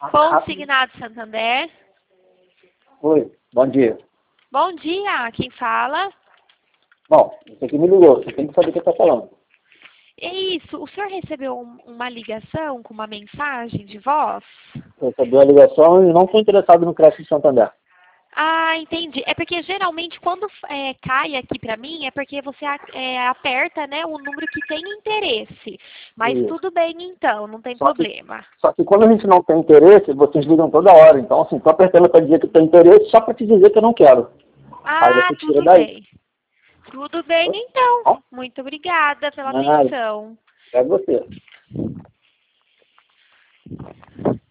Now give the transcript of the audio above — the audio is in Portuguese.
Consignado Santander. Oi, bom dia. Bom dia, quem fala? Bom, você aqui me ligou, você tem que saber o que está falando. É isso, o senhor recebeu uma ligação com uma mensagem de voz? Recebi a ligação e não estou interessado no crédito de Santander. Ah, entendi. É porque geralmente quando cai aqui pra mim é porque você aperta, né, o número que tem interesse. Mas Isso. tudo bem então, não tem Só que, problema. só que quando a gente não tem interesse, vocês ligam toda hora. Então, assim, estou apertando para dizer que tem interesse só para te dizer que eu não quero. Aí Ah, você tira tudo daí. bem. Tudo bem então. Bom, Muito obrigada pela nada. atenção. É você.